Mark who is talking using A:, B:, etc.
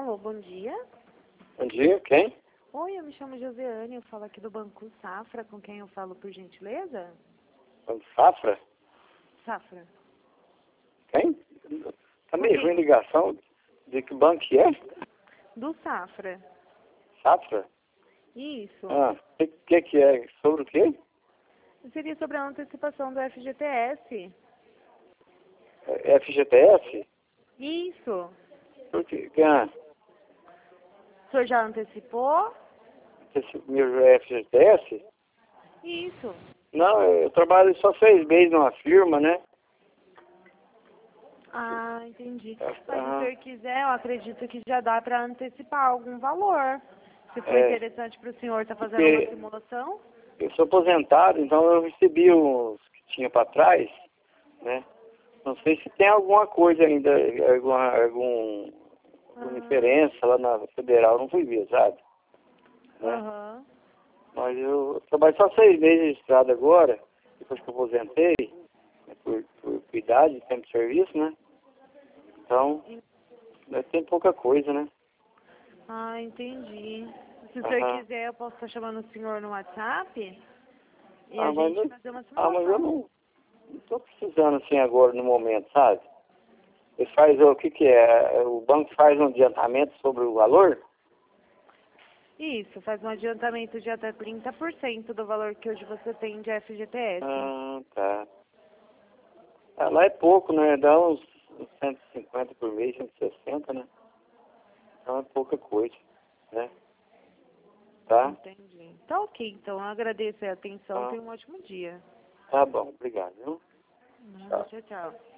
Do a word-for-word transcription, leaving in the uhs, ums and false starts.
A: Alô, bom dia.
B: Bom dia, quem?
A: Oi, eu me chamo Josiane, eu falo aqui do Banco Safra, com quem eu falo por gentileza?
B: Banco Safra?
A: Safra.
B: Quem? Tá meio
A: Ok.
B: ruim a ligação. De que banco que é?
A: Do Safra.
B: Safra?
A: Isso.
B: Ah, o que, que que é? Sobre o quê?
A: Seria sobre a antecipação do F G T S.
B: É F G T S?
A: Isso.
B: Por que? Ah,
A: O senhor já antecipou?
B: esse meu F G T S?
A: Isso.
B: Não, eu trabalho só seis meses numa firma, né?
A: Ah, entendi.
B: Ah,
A: Mas se o
B: ah,
A: senhor quiser, eu acredito que já dá para antecipar algum valor. Se for
B: é,
A: interessante para o senhor estar fazendo uma
B: porque
A: simulação.
B: eu sou aposentado, então eu recebi uns que tinha para trás, né? Não sei se tem alguma coisa ainda, alguma, algum, alguma
A: Ah,
B: diferença lá na federal, não fui ver, sabe? Né?
A: aham.
B: Mas eu trabalho só seis meses registrado agora, depois que eu aposentei, né, por, por, por idade, tempo de serviço, né? Então, né, tem pouca coisa, né?
A: Ah, entendi. Se o senhor
B: Aham.
A: quiser, eu posso estar chamando o senhor no WhatsApp e
B: Ah,
A: a
B: mas,
A: gente
B: eu-
A: fazer uma
B: ah, mas eu
A: simulação.
B: não, não tô precisando assim agora no momento, sabe? Ele faz o que que é? O banco faz um adiantamento sobre o valor?
A: Isso, faz um adiantamento de até trinta por cento do valor que hoje você tem de F G T S.
B: Ah, tá. Ah, lá é pouco, né? Dá uns, uns cento e cinquenta por mês, cento e sessenta, né? Então é pouca coisa, né? Tá?
A: Entendi. Tá ok, então eu agradeço a atenção.
B: Ah,
A: Tenha um ótimo dia.
B: tá bom, obrigado, viu?
A: Nada,
B: Tchau.
A: tchau, tchau.